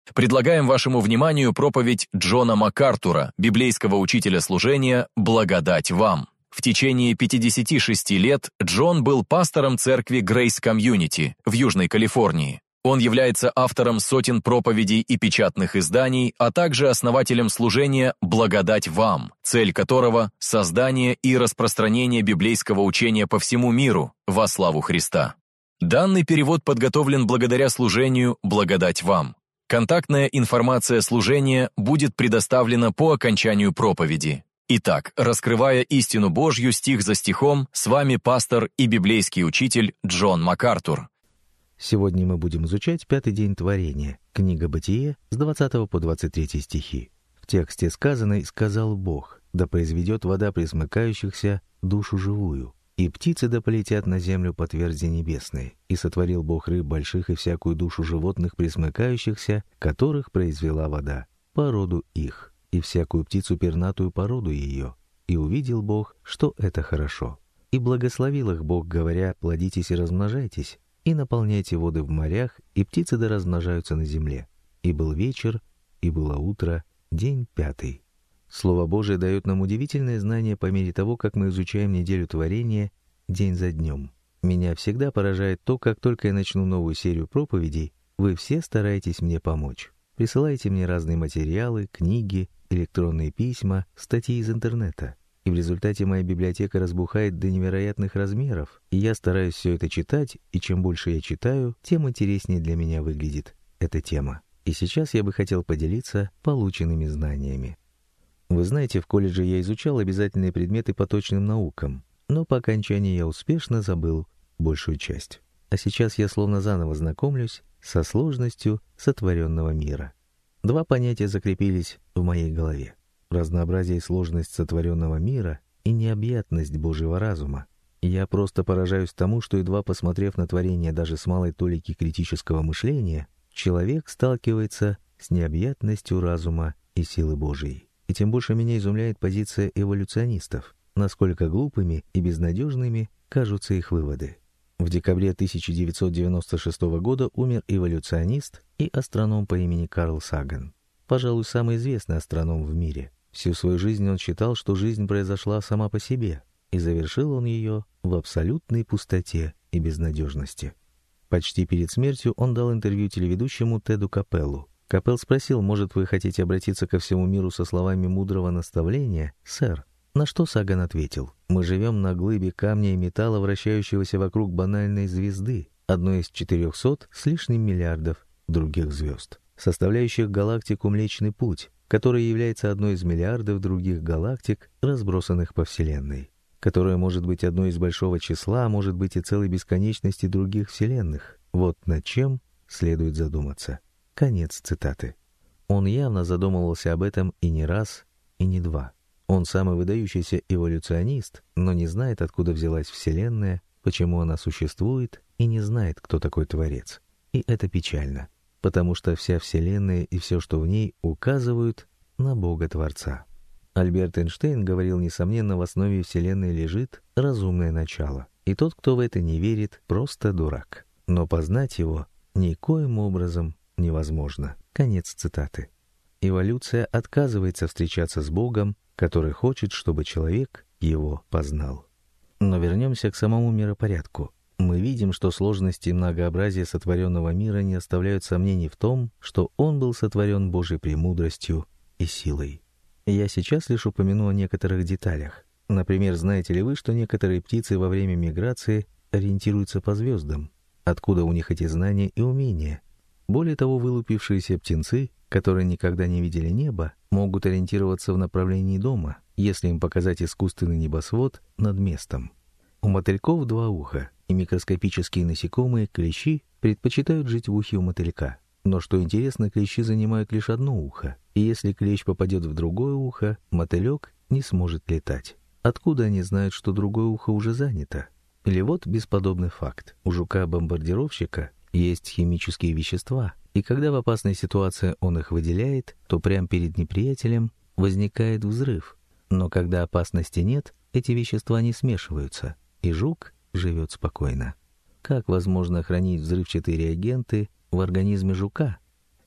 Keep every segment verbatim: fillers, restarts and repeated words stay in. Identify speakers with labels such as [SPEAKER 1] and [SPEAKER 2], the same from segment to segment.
[SPEAKER 1] Предлагаем вашему вниманию проповедь Джона МакАртура, библейского учителя служения «Благодать вам». В течение пятидесяти шести лет Джон был пастором церкви Grace Community в Южной Калифорнии. Он является автором сотен проповедей и печатных изданий, а также основателем служения «Благодать вам», цель которого – создание и распространение библейского учения по всему миру во славу Христа. Данный перевод подготовлен благодаря служению «Благодать вам». Контактная информация служения будет предоставлена по окончанию проповеди. Итак, раскрывая истину Божью стих за стихом, с вами пастор и библейский учитель Джон МакАртур.
[SPEAKER 2] Сегодня мы будем изучать пятый день творения, книга Бытие с двадцатого по двадцать третий стихи. В тексте сказано: «И сказал Бог, да произведет вода пресмыкающихся душу живую, и птицы да полетят на землю по тверди небесной. И сотворил Бог рыб больших и всякую душу животных пресмыкающихся, которых произвела вода, по роду их, и всякую птицу пернатую по роду ее. И увидел Бог, что это хорошо. И благословил их Бог, говоря: плодитесь и размножайтесь, и наполняйте воды в морях, и птицы да размножаются на земле. И был вечер, и было утро, день пятый». Слово Божие дает нам удивительное знание по мере того, как мы изучаем неделю творения день за днем. Меня всегда поражает то, как только я начну новую серию проповедей, вы все стараетесь мне помочь. Присылаете мне разные материалы, книги, электронные письма, статьи из интернета. И в результате моя библиотека разбухает до невероятных размеров, и я стараюсь все это читать, и чем больше я читаю, тем интереснее для меня выглядит эта тема. И сейчас я бы хотел поделиться полученными знаниями. Вы знаете, в колледже я изучал обязательные предметы по точным наукам, но по окончании я успешно забыл большую часть. А сейчас я словно заново знакомлюсь со сложностью сотворенного мира. Два понятия закрепились в моей голове: разнообразие и сложность сотворенного мира и необъятность Божьего разума. Я просто поражаюсь тому, что, едва посмотрев на творение даже с малой толики критического мышления, человек сталкивается с необъятностью разума и силы Божией. И тем больше меня изумляет позиция эволюционистов, насколько глупыми и безнадежными кажутся их выводы. В декабре тысяча девятьсот девяносто шестого года умер эволюционист и астроном по имени Карл Саган. Пожалуй, самый известный астроном в мире. Всю свою жизнь он считал, что жизнь произошла сама по себе, и завершил он ее в абсолютной пустоте и безнадежности. Почти перед смертью он дал интервью телеведущему Теду Капеллу. Капелл спросил: «Может, вы хотите обратиться ко всему миру со словами мудрого наставления, сэр?» На что Саган ответил: «Мы живем на глыбе камня и металла, вращающегося вокруг банальной звезды, одной из четырехсот с лишним миллиардов других звезд, составляющих галактику Млечный Путь, которая является одной из миллиардов других галактик, разбросанных по Вселенной, которая может быть одной из большого числа, а может быть и целой бесконечности других вселенных. Вот над чем следует задуматься». Конец цитаты. Он явно задумывался об этом и не раз, и не два. Он самый выдающийся эволюционист, но не знает, откуда взялась Вселенная, почему она существует, и не знает, кто такой Творец. И это печально, потому что вся Вселенная и все, что в ней, указывают на Бога-Творца. Альберт Эйнштейн говорил: несомненно, в основе Вселенной лежит разумное начало, и тот, кто в это не верит, просто дурак. Но познать его никоим образом невозможно. Конец цитаты. Эволюция отказывается встречаться с Богом, который хочет, чтобы человек его познал. Но вернемся к самому миропорядку. Мы видим, что сложности и многообразие сотворенного мира не оставляют сомнений в том, что он был сотворен Божьей премудростью и силой. Я сейчас лишь упомяну о некоторых деталях. Например, знаете ли вы, что некоторые птицы во время миграции ориентируются по звездам? Откуда у них эти знания и умения? Более того, вылупившиеся птенцы, которые никогда не видели неба, могут ориентироваться в направлении дома, если им показать искусственный небосвод над местом. У мотыльков два уха, и микроскопические насекомые, клещи, предпочитают жить в ухе у мотылька. Но что интересно, клещи занимают лишь одно ухо, и если клещ попадет в другое ухо, мотылек не сможет летать. Откуда они знают, что другое ухо уже занято? Или вот бесподобный факт. У жука-бомбардировщика есть химические вещества, и когда в опасной ситуации он их выделяет, то прямо перед неприятелем возникает взрыв. Но когда опасности нет, эти вещества не смешиваются, и жук живет спокойно. Как возможно хранить взрывчатые реагенты в организме жука?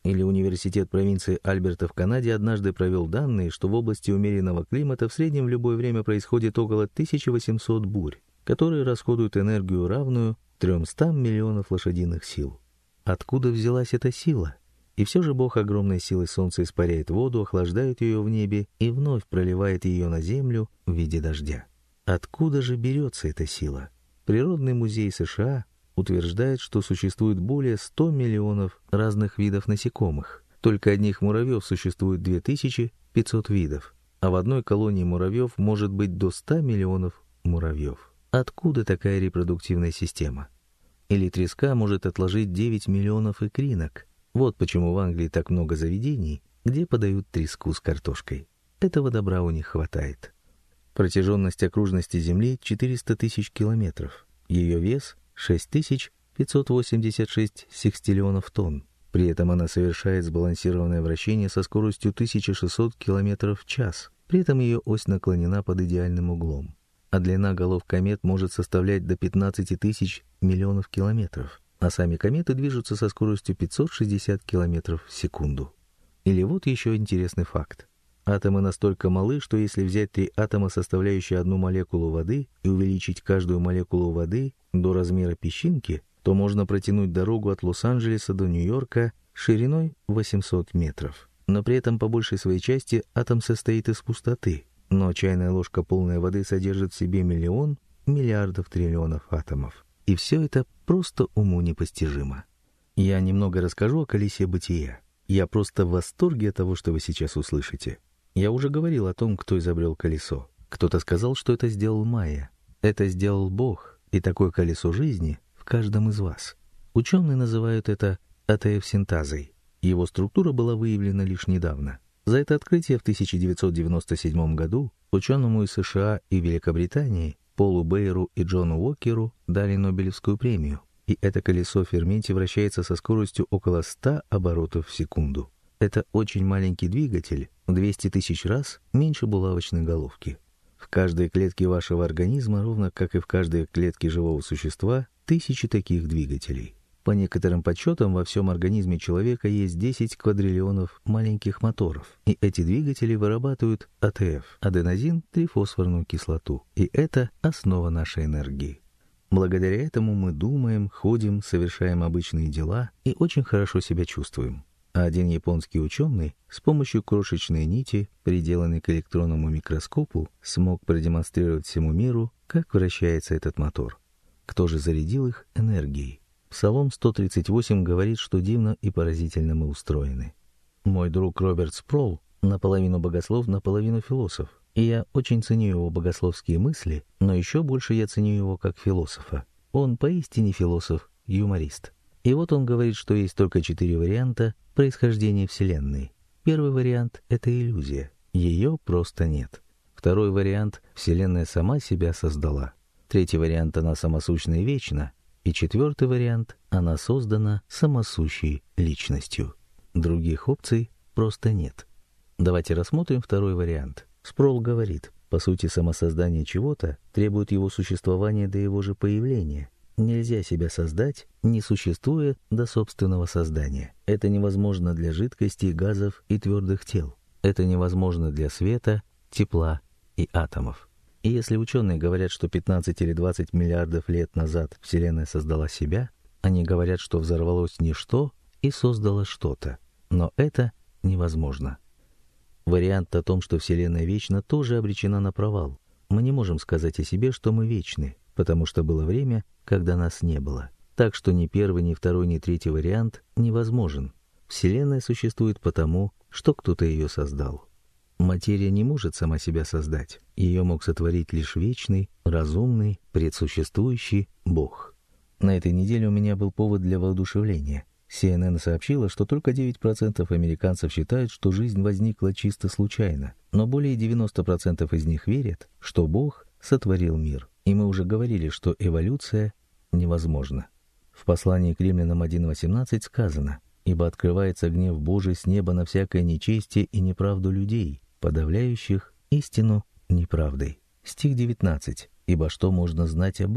[SPEAKER 2] Или университет провинции Альберта в Канаде однажды провел данные, что в области умеренного климата в среднем в любое время происходит около тысяча восемьсот бурь, которые расходуют энергию, равную трёмстам миллионов лошадиных сил. Откуда взялась эта сила? И все же Бог огромной силой солнца испаряет воду, охлаждает ее в небе и вновь проливает ее на землю в виде дождя. Откуда же берется эта сила? Природный музей США утверждает, что существует более ста миллионов разных видов насекомых. Только одних муравьев существует две тысячи пятьсот видов, а в одной колонии муравьев может быть до ста миллионов муравьев. Откуда такая репродуктивная система? Или треска может отложить девять миллионов икринок. Вот почему в Англии так много заведений, где подают треску с картошкой. Этого добра у них хватает. Протяженность окружности Земли четыреста тысяч километров. Ее вес шесть тысяч пятьсот восемьдесят шесть секстиллионов тонн. При этом она совершает сбалансированное вращение со скоростью тысяча шестьсот километров в час. При этом ее ось наклонена под идеальным углом. А длина голов комет может составлять до пятнадцати тысяч миллионов километров. А сами кометы движутся со скоростью пятьсот шестьдесят километров в секунду. Или вот еще интересный факт. Атомы настолько малы, что если взять три атома, составляющие одну молекулу воды, и увеличить каждую молекулу воды до размера песчинки, то можно протянуть дорогу от Лос-Анджелеса до Нью-Йорка шириной восемьсот метров. Но при этом по большей своей части атом состоит из пустоты. Но чайная ложка полной воды содержит в себе миллион миллиардов триллионов атомов. И все это просто уму непостижимо. Я немного расскажу о колесе бытия. Я просто в восторге от того, что вы сейчас услышите. Я уже говорил о том, кто изобрел колесо. Кто-то сказал, что это сделал Майя. Это сделал Бог, и такое колесо жизни в каждом из вас. Ученые называют это АТФ-синтазой. Его структура была выявлена лишь недавно. За это открытие в тысяча девятьсот девяносто седьмом году ученому из США и Великобритании Полу Бейеру и Джону Уокеру дали Нобелевскую премию. И это колесо в ферменте вращается со скоростью около ста оборотов в секунду. Это очень маленький двигатель, в двести тысяч раз меньше булавочной головки. В каждой клетке вашего организма, ровно как и в каждой клетке живого существа, тысячи таких двигателей. По некоторым подсчетам, во всем организме человека есть десять квадриллионов маленьких моторов. И эти двигатели вырабатывают АТФ – аденозин-трифосфорную кислоту. И это основа нашей энергии. Благодаря этому мы думаем, ходим, совершаем обычные дела и очень хорошо себя чувствуем. А один японский ученый с помощью крошечной нити, приделанной к электронному микроскопу, смог продемонстрировать всему миру, как вращается этот мотор. Кто же зарядил их энергией? Псалом сто тридцать восемь говорит, что дивно и поразительно мы устроены. Мой друг Роберт Спроул наполовину богослов, наполовину философ. И я очень ценю его богословские мысли, но еще больше я ценю его как философа. Он поистине философ-юморист. И вот он говорит, что есть только четыре варианта происхождения Вселенной. Первый вариант — это иллюзия. Ее просто нет. Второй вариант — Вселенная сама себя создала. Третий вариант — она самосущна и вечна. И четвертый вариант — она создана самосущей личностью. Других опций просто нет. Давайте рассмотрим второй вариант. Спроул говорит, по сути, самосоздание чего-то требует его существования до его же появления. Нельзя себя создать, не существуя до собственного создания. Это невозможно для жидкостей, газов и твердых тел. Это невозможно для света, тепла и атомов. И если ученые говорят, что пятнадцать или двадцать миллиардов лет назад Вселенная создала себя, они говорят, что взорвалось ничто и создало что-то. Но это невозможно. Вариант о том, что Вселенная вечна, тоже обречена на провал. Мы не можем сказать о себе, что мы вечны, потому что было время, когда нас не было. Так что ни первый, ни второй, ни третий вариант невозможен. Вселенная существует потому, что кто-то ее создал. Материя не может сама себя создать. Ее мог сотворить лишь вечный, разумный, предсуществующий Бог. На этой неделе у меня был повод для воодушевления. Си Эн Эн сообщила, что только девять процентов американцев считают, что жизнь возникла чисто случайно, но более девяноста процентов из них верят, что Бог сотворил мир. И мы уже говорили, что эволюция невозможна. В послании к Римлянам один восемнадцать сказано: «Ибо открывается гнев Божий с неба на всякое нечестие и неправду людей, подавляющих истину неправдой». Стих девятнадцать. «Ибо что можно знать о Боге?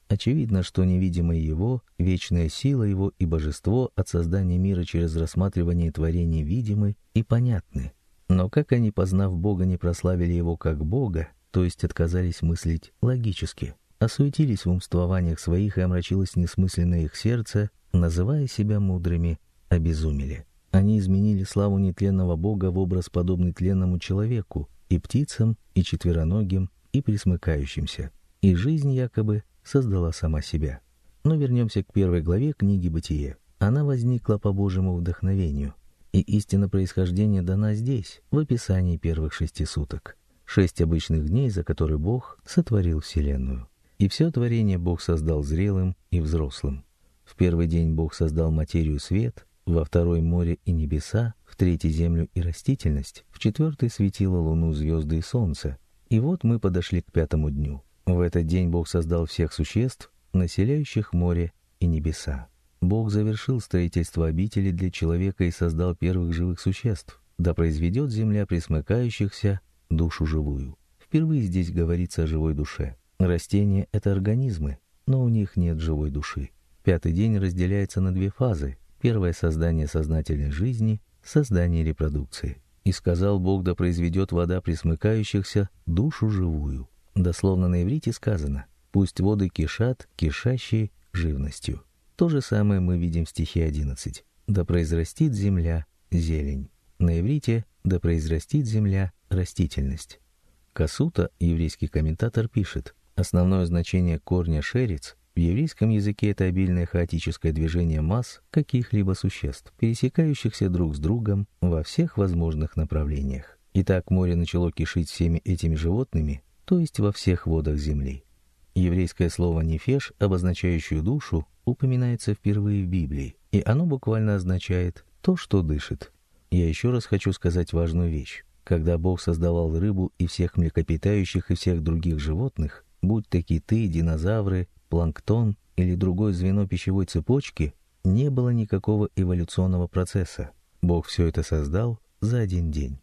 [SPEAKER 2] Очевидно, что невидимое Его, вечная сила Его и божество от создания мира через рассматривание творения видимы и понятны. Но как они, познав Бога, не прославили Его как Бога, то есть отказались мыслить логически, осуетились в умствованиях своих и омрачилось несмысленное их сердце, называя себя мудрыми, обезумели. Они изменили славу нетленного Бога в образ, подобный тленному человеку, и птицам, и четвероногим, и пресмыкающимся. И жизнь якобы создала сама себя. Но вернемся к первой главе книги «Бытие». Она возникла по Божьему вдохновению, и истина происхождения дана здесь, в описании первых шести суток. Шесть обычных дней, за которые Бог сотворил вселенную. И все творение Бог создал зрелым и взрослым. В первый день Бог создал материю свет, во второй море и небеса, в третий землю и растительность, в четвертый светило, луну, звезды и солнце. И вот мы подошли к пятому дню. В этот день Бог создал всех существ, населяющих море и небеса. Бог завершил строительство обители для человека и создал первых живых существ. Да произведет земля пресмыкающихся душу живую. Впервые здесь говорится о живой душе. Растения — это организмы, но у них нет живой души. Пятый день разделяется на две фазы. Первое — создание сознательной жизни, создание репродукции. «И сказал Бог, да произведет вода пресмыкающихся душу живую». Дословно на иврите сказано: «Пусть воды кишат, кишащие живностью». То же самое мы видим в стихе одиннадцать. «Да произрастит земля зелень». На иврите «да произрастит земля растительность». Касута, еврейский комментатор, пишет: основное значение корня шерец в еврейском языке — это обильное хаотическое движение масс каких-либо существ, пересекающихся друг с другом во всех возможных направлениях. Итак, море начало кишить всеми этими животными, то есть во всех водах земли. Еврейское слово «нефеш», обозначающее душу, упоминается впервые в Библии, и оно буквально означает «то, что дышит». Я еще раз хочу сказать важную вещь. Когда Бог создавал рыбу и всех млекопитающих и всех других животных, будь то киты, динозавры, планктон или другое звено пищевой цепочки, не было никакого эволюционного процесса. Бог все это создал за один день.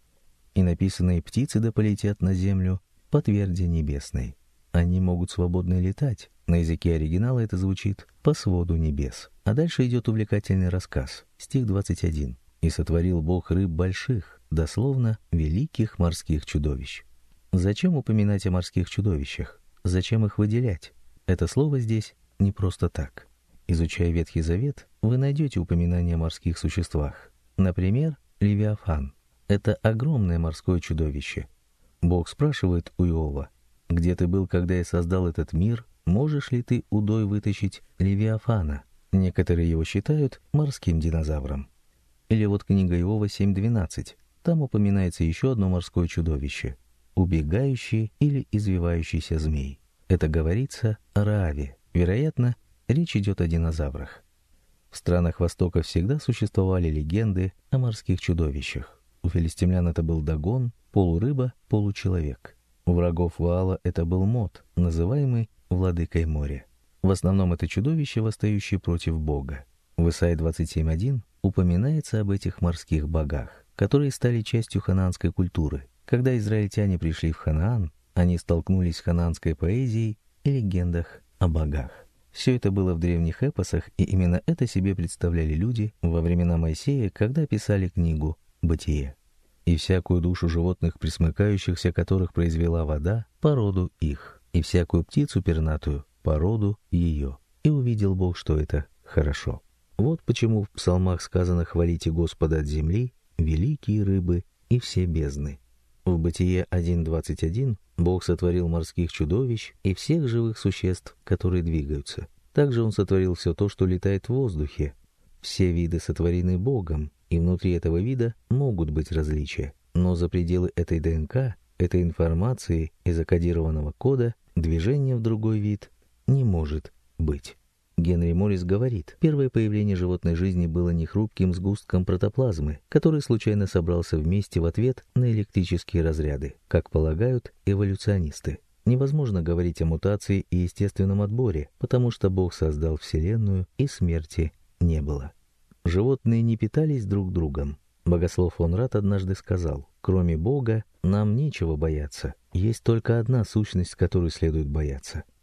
[SPEAKER 2] И написанные птицы да полетят на землю по тверди небесной. Они могут свободно летать. На языке оригинала это звучит «по своду небес». А дальше идет увлекательный рассказ. Стих двадцать один. «И сотворил Бог рыб больших», дословно «великих морских чудовищ». Зачем упоминать о морских чудовищах? Зачем их выделять? Это слово здесь не просто так. Изучая Ветхий Завет, вы найдете упоминания о морских существах. Например, Левиафан. Это огромное морское чудовище. Бог спрашивает у Иова: «Где ты был, когда я создал этот мир? Можешь ли ты удой вытащить Левиафана?» Некоторые его считают морским динозавром. Или вот книга Иова семь двенадцать. Там упоминается еще одно морское чудовище — убегающий или извивающийся змей. Это говорится о Рааве. Вероятно, речь идет о динозаврах. В странах Востока всегда существовали легенды о морских чудовищах. У филистимлян это был Дагон, полурыба, получеловек. У врагов Ваала это был Мот, называемый владыкой моря. В основном это чудовище, восстающее против Бога. В Исайе двадцать семь один упоминается об этих морских богах, которые стали частью ханаанской культуры. Когда израильтяне пришли в Ханаан, они столкнулись с ханаанской поэзией и легендах о богах. Все это было в древних эпосах, и именно это себе представляли люди во времена Моисея, когда писали книгу «Бытие». «И всякую душу животных, пресмыкающихся, которых произвела вода, по роду их, и всякую птицу пернатую, по роду ее. И увидел Бог, что это хорошо». Вот почему в псалмах сказано «хвалите Господа от земли, великие рыбы и все бездны». В Бытие один двадцать один Бог сотворил морских чудовищ и всех живых существ, которые двигаются. Также Он сотворил все то, что летает в воздухе. Все виды сотворены Богом, и внутри этого вида могут быть различия. Но за пределы этой ДНК, этой информации и закодированного кода, движение в другой вид не может быть. Генри Моррис говорит, первое появление животной жизни было не хрупким сгустком протоплазмы, который случайно собрался вместе в ответ на электрические разряды, как полагают эволюционисты. Невозможно говорить о мутации и естественном отборе, потому что Бог создал Вселенную, и смерти не было. Животные не питались друг другом. Богослов фон Рад однажды сказал: «Кроме Бога нам нечего бояться. Есть только одна сущность, которой следует бояться.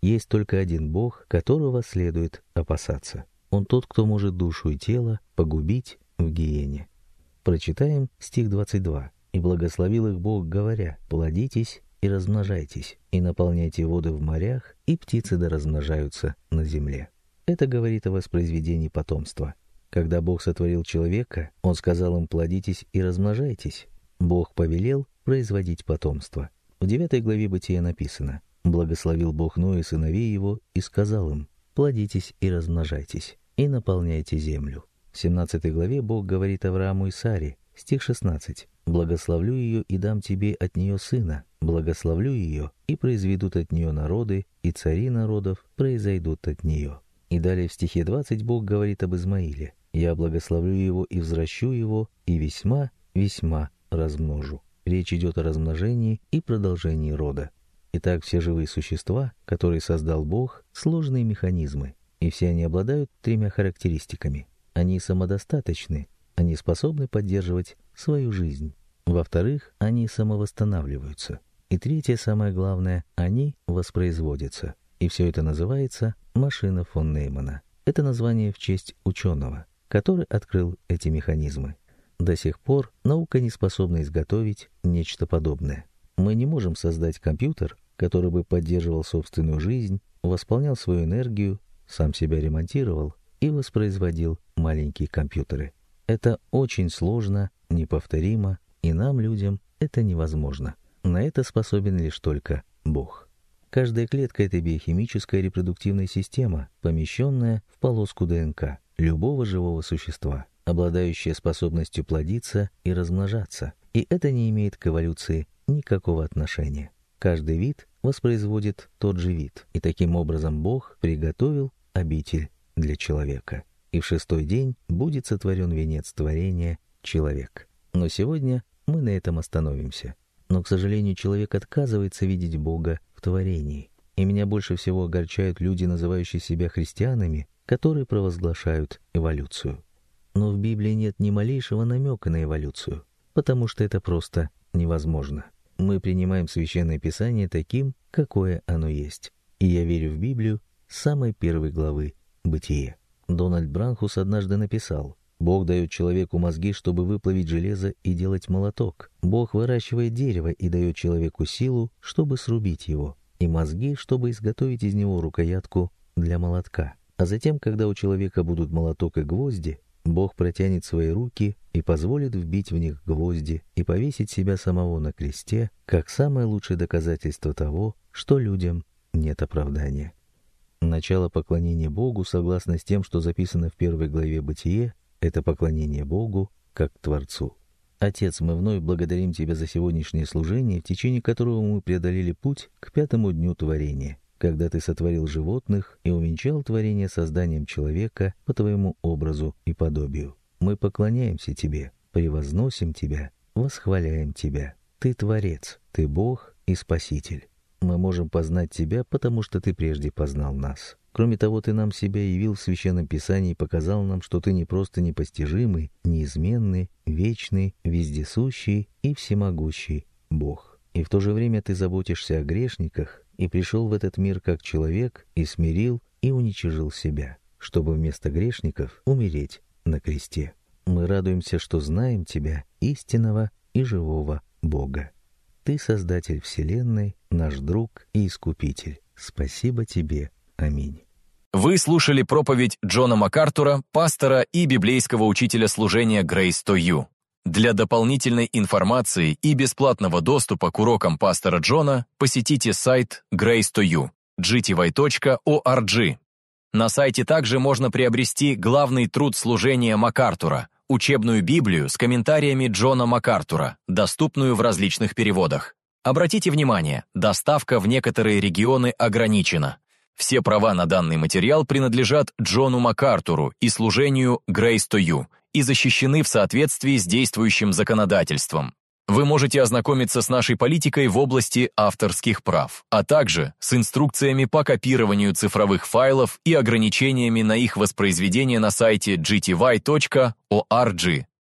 [SPEAKER 2] Есть только один Бог, которого следует опасаться. Он тот, кто может душу и тело погубить в гиене. Прочитаем стих двадцать два. «И благословил их Бог, говоря: плодитесь и размножайтесь, и наполняйте воды в морях, и птицы да размножаются на земле». Это говорит о воспроизведении потомства. Когда Бог сотворил человека, Он сказал им: плодитесь и размножайтесь. Бог повелел производить потомство. В девятой главе Бытия написано: «Благословил Бог Ноя и сыновей его, и сказал им: плодитесь и размножайтесь, и наполняйте землю». В семнадцатой главе Бог говорит Аврааму и Саре, стих шестнадцать: «Благословлю ее и дам тебе от нее сына, благословлю ее, и произведут от нее народы, и цари народов произойдут от нее». И далее в стихе двадцать Бог говорит об Измаиле: «Я благословлю его и взращу его, и весьма, весьма размножу». Речь идет о размножении и продолжении рода. Итак, все живые существа, которые создал Бог, сложные механизмы, и все они обладают тремя характеристиками. Они самодостаточны, они способны поддерживать свою жизнь. Во-вторых, они самовосстанавливаются. И третье, самое главное, они воспроизводятся. И все это называется машина фон Неймана. Это название в честь ученого, который открыл эти механизмы. До сих пор наука не способна изготовить нечто подобное. Мы не можем создать компьютер, который бы поддерживал собственную жизнь, восполнял свою энергию, сам себя ремонтировал и воспроизводил маленькие компьютеры. Это очень сложно, неповторимо, и нам, людям, это невозможно. На это способен лишь только Бог. Каждая клетка — это биохимическая репродуктивная система, помещенная в полоску ДНК любого живого существа, обладающая способностью плодиться и размножаться. И это не имеет к эволюции никакого отношения. Каждый вид воспроизводит тот же вид, и таким образом Бог приготовил обитель для человека. И в шестой день будет сотворен венец творения — человек. Но сегодня мы на этом остановимся. Но, к сожалению, человек отказывается видеть Бога в творении. И меня больше всего огорчают люди, называющие себя христианами, которые провозглашают эволюцию. Но в Библии нет ни малейшего намека на эволюцию, потому что это просто невозможно. Мы принимаем Священное Писание таким, какое оно есть. И я верю в Библию с самой первой главы «Бытие». Дональд Бранхус однажды написал: «Бог дает человеку мозги, чтобы выплавить железо и делать молоток. Бог выращивает дерево и дает человеку силу, чтобы срубить его, и мозги, чтобы изготовить из него рукоятку для молотка. А затем, когда у человека будут молоток и гвозди, Бог протянет свои руки и позволит вбить в них гвозди и повесить себя самого на кресте, как самое лучшее доказательство того, что людям нет оправдания». Начало поклонения Богу, согласно с тем, что записано в первой главе Бытие, это поклонение Богу как Творцу. Отец, мы вновь благодарим Тебя за сегодняшнее служение, в течение которого мы преодолели путь к пятому дню творения, когда Ты сотворил животных и увенчал творение созданием человека по Твоему образу и подобию. Мы поклоняемся Тебе, превозносим Тебя, восхваляем Тебя. Ты Творец, Ты Бог и Спаситель. Мы можем познать Тебя, потому что Ты прежде познал нас. Кроме того, Ты нам себя явил в Священном Писании и показал нам, что Ты не просто непостижимый, неизменный, вечный, вездесущий и всемогущий Бог. И в то же время Ты заботишься о грешниках и пришел в этот мир как человек и смирил и уничижил себя, чтобы вместо грешников умереть на кресте. Мы радуемся, что знаем Тебя, истинного и живого Бога. Ты Создатель Вселенной, наш друг и Искупитель. Спасибо Тебе. Аминь.
[SPEAKER 1] Вы слушали проповедь Джона МакАртура, пастора и библейского учителя служения Grace to You. Для дополнительной информации и бесплатного доступа к урокам пастора Джона посетите сайт Grace to You, джи ти вай точка орг. На сайте также можно приобрести главный труд служения МакАртура, учебную Библию с комментариями Джона МакАртура, доступную в различных переводах. Обратите внимание, доставка в некоторые регионы ограничена. Все права на данный материал принадлежат Джону МакАртуру и служению Grace to You и защищены в соответствии с действующим законодательством. Вы можете ознакомиться с нашей политикой в области авторских прав, а также с инструкциями по копированию цифровых файлов и ограничениями на их воспроизведение на сайте джи ти вай точка орг.